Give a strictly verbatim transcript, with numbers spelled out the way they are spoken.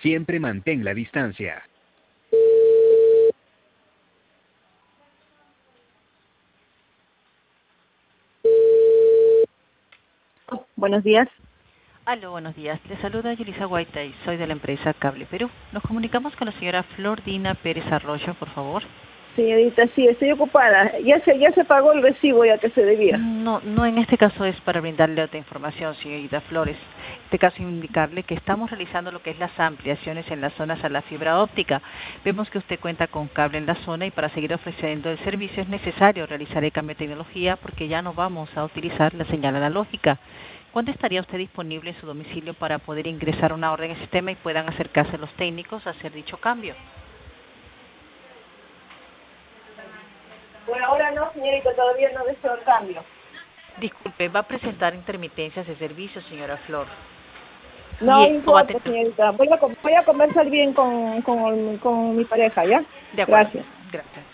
Siempre mantén la distancia. Buenos días. Aló, buenos días. Le saluda Yulisa Guaita y soy de la empresa Cable Perú. Nos comunicamos con la señora Flor Dina Pérez Arroyo, por favor. Señorita, sí, estoy ocupada. Ya se, ya se pagó el recibo ya que se debía. No, no, en este caso es para brindarle otra información, señorita Flores. En este caso indicarle que estamos realizando lo que es las ampliaciones en las zonas a la fibra óptica. Vemos que usted cuenta con cable en la zona y para seguir ofreciendo el servicio es necesario realizar el cambio de tecnología porque ya no vamos a utilizar la señal analógica. ¿Cuándo estaría usted disponible en su domicilio para poder ingresar una orden en el sistema y puedan acercarse los técnicos a hacer dicho cambio? Bueno, ahora no, señorita, todavía no deseo el cambio. Disculpe, va a presentar intermitencias de servicio, señora Flor. Y No esto va a importa, tener... señorita. Voy a, voy a conversar bien con, con, con mi pareja, ¿ya? De acuerdo, Gracias. gracias.